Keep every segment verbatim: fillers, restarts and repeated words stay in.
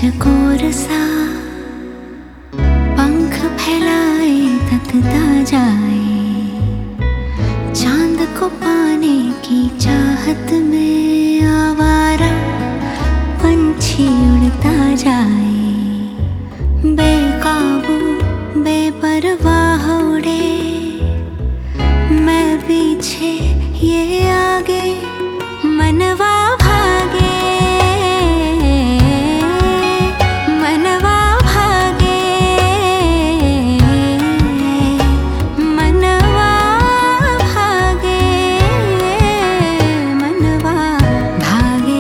चकोर सा पंख फैलाए तकता जाए, चांद को पाने की चाहत में आवारा पंछी उड़ता जाए। बेकाबू बेपरवाह उड़े, मैं पीछे ये आगे, मनवा भागे मनवा भागे मनवा भागे मनवा भागे।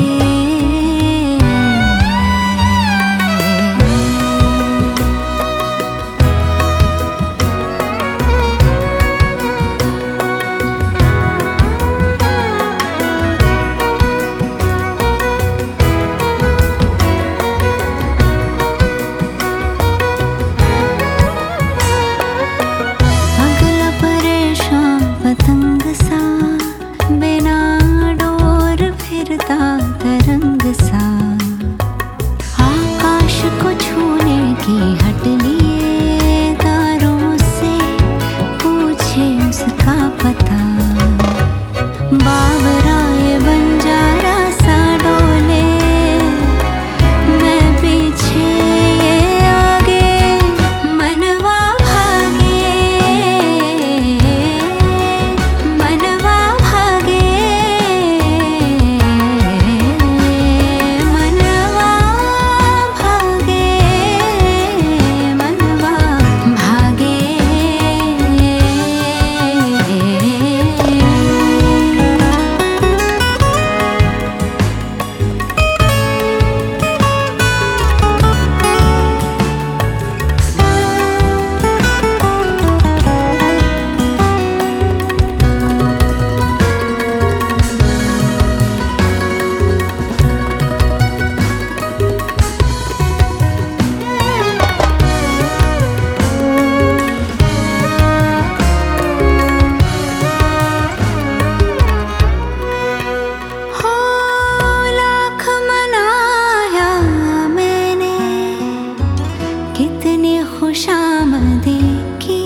पतंग सा बिना डोर फिरता तरंग सा, आकाश को छूने की हट लिए तारों से पूछे उसका पता। बावरा ये बंजारा सा डोले, मैं पीछे ये आगे, मनवा भागे मनवा भागे मनवा भागे मनवा भागे। कितनी खुशामदी की